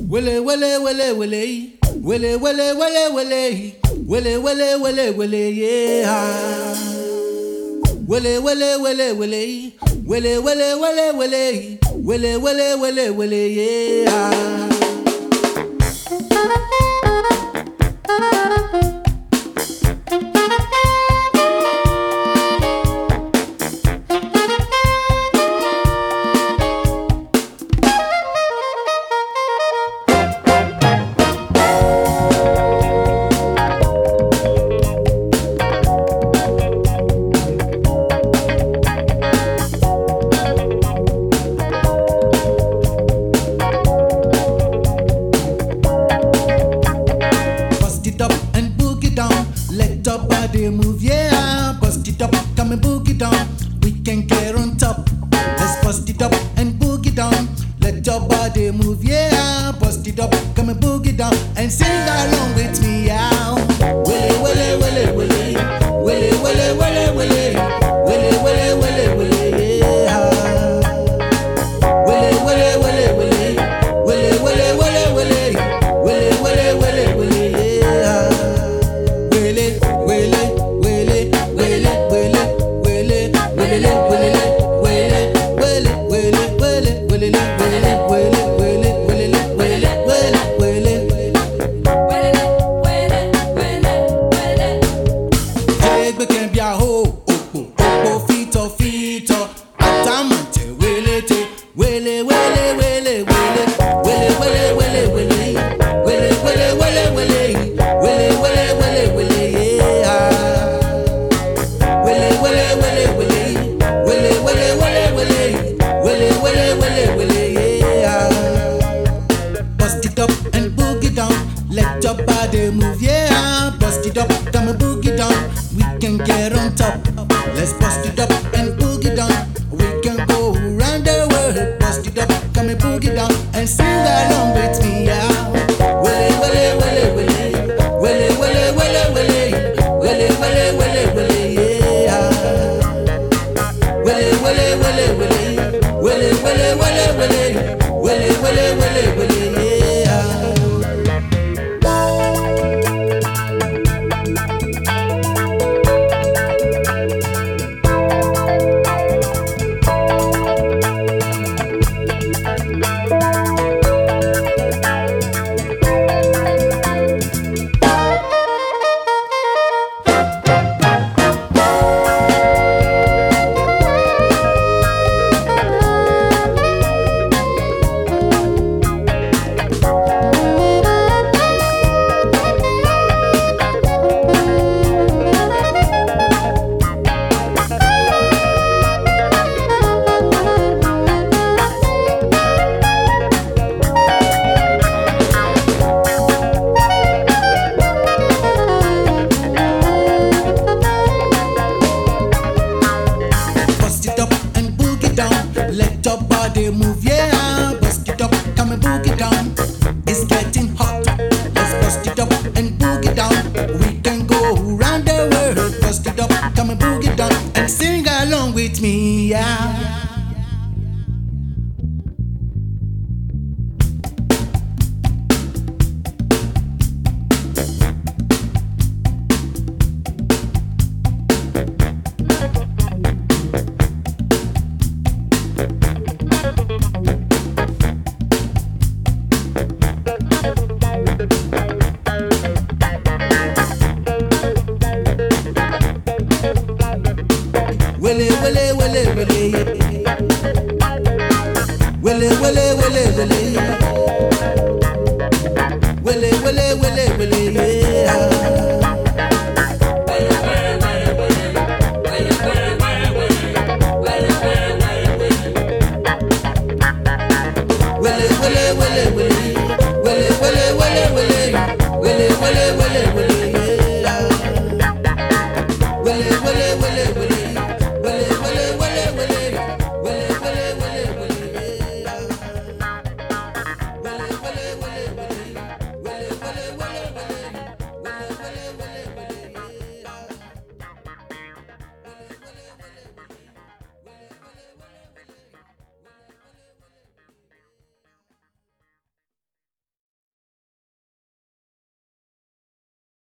Willy, willy, willy, willy, willy, willy, willy, willy, willy, willy, willy, willy, yeah. Willy, willy, willy, willy, willy, willy, willy, willy, willy, willy, willy, willy, yeah. Let your body move, yeah. Bust it up, come and boogie down. We can get on top. Let's bust it up and boogie down. Let your body move, yeah. Bust it up, come and boogie down, and sing along with me, yeah. Willy, willy, willy, willy, willy, willy, willy, willy, willy, willy, willy, willy, yeah. Willy, willy, willy, willy, willy, willy, willy, willy, willy, willy, willy, willy, yeah. Willy, willy, willy, willy, willy, willy, willy, willy, willy, willy, willy, Let your body move, yeah. Bust it up, come and boogie down. We can get on top. Let's bust it up and boogie down. We can go around the world. Bust it up, come and boogie down, and sing along with me, yeah. Willy, willy, willy, willy, willy, willy, willy, willy, willy, willy, willy, willy, yeah. Willy, willy, willy, willy, willy, willy, willy, willy, willy, willy, willy, willy, yeah. Let your body move, yeah. Bust it up, come and boogie down. It's getting hot. Let's bust it up and boogie down. We can go around the world. Bust it up, come and boogie down, and sing along with me, yeah. Willy, willy, willy, willy, willy, willy, willy, willy, willy, willy, willy, willy, yeah. Willy, willy, willy, willy, willy, willy, willy, willy, willy, willy, willy.